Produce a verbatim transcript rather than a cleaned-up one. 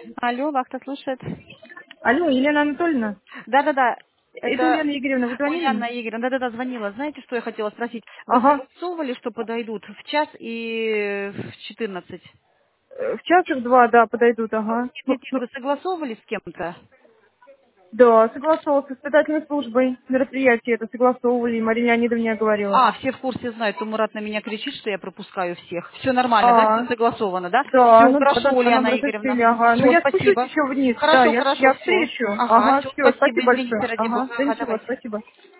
Алло, вахта слушает. Алло, Елена Анатольевна. Да-да-да, Это это Ульяна Игоревна, вы звонили Ульяна мне? Игоревна. Да-да-да, звонила. Знаете, что я хотела спросить? Вы Ага. согласовывали, что подойдут в час и в четырнадцать? Э, В час и в два, да, подойдут, ага. Нет, Ну, нет, нет, ну, вы согласовывали с кем-то? да, согласовал с испытательной службой. Мероприятие это согласовывали, и Мария Леонидовна говорила. А, все в курсе знают, то Мурат на меня кричит, что я пропускаю всех. Все нормально, да? Все А, согласовано, да? да, Все ну да, хорошо, да, да, нам Ульяна Игоревна. разрешили, ага. Ну Все, я спущусь спасибо. еще вниз, да, Хорошо, я, хорошо, я все. встречу. Ага, Ага, все, все, спасибо, спасибо извините, большое. ради Ага, бога. да Ага, ничего, давайте. спасибо.